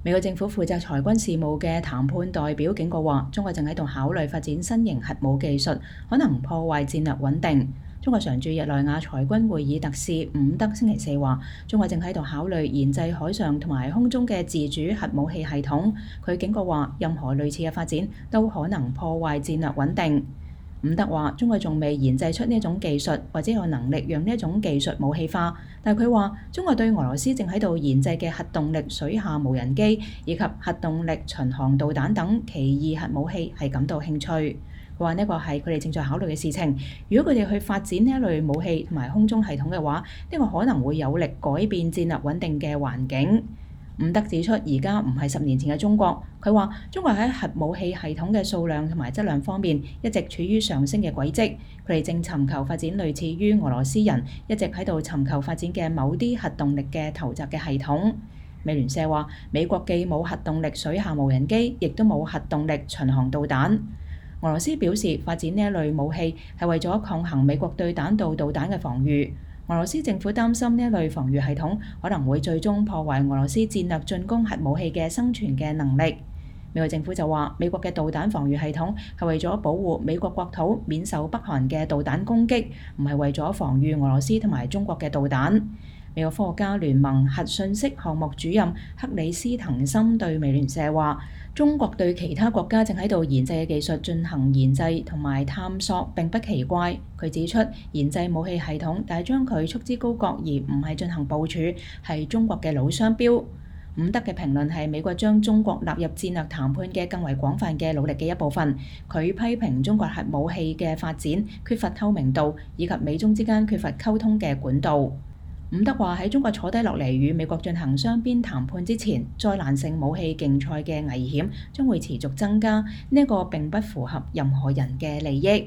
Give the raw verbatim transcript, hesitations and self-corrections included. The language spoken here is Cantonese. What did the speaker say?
美國政府負責裁軍事務嘅談判代表警告話，中國正喺度考慮發展新型核武技術，可能破壞戰略穩定。中國常駐日內瓦裁軍會議特使伍德星期四話，中國正喺度考慮研製海上同埋空中嘅自主核武器系統。佢警告話，任何類似嘅發展都可能破壞戰略穩定。伍德話：中國仲未研製出呢一種技術，或者有能力讓呢一種技術武器化。但係佢話，中國對俄羅斯正喺度研製嘅核動力水下無人機以及核動力巡航導彈等奇異核武器係感到興趣。佢話呢個係佢哋正在考慮嘅事情。如果佢哋去發展呢一類武器同埋空中系統嘅話，呢個可能會有力改變戰略穩定嘅環境。伍德指出，而家唔係十年前嘅中國。佢話：中國喺核武器系統嘅數量同埋質量方面一直處於上升嘅軌跡。佢哋正尋求發展類似於俄羅斯人一直喺度尋求發展嘅某啲核動力嘅投擲嘅系統。美聯社話：美國既冇核動力水下無人機，亦都冇核動力巡航導彈。俄羅斯表示，發展呢一類武器係為咗抗衡美國對彈道導彈嘅防禦。俄羅斯政府擔心呢一類防禦系統可能會最終破壞俄羅斯戰略進攻核武器嘅生存嘅能力。美國政府就話，美國嘅導彈防禦系統係為咗保護美國國土免受北韓嘅導彈攻擊，唔係為咗防禦俄羅斯同埋中國嘅導彈。美國科學家聯盟核信息項目主任克里斯滕森對美聯社話：中國對其他國家正喺度研製嘅技術進行研製同埋探索並不奇怪。佢指出，研製武器系統，但係將佢束之高閣而唔係進行部署，係中國嘅老商標。伍德嘅評論係美國將中國納入戰略談判嘅更為廣泛嘅努力嘅一部分。佢批評中國核武器嘅發展缺乏透明度，以及美中之間缺乏溝通嘅管道。伍德話：喺中國坐低落嚟與美國進行雙邊談判之前，災難性武器競賽嘅危險將會持續增加，呢一個並不符合任何人嘅利益。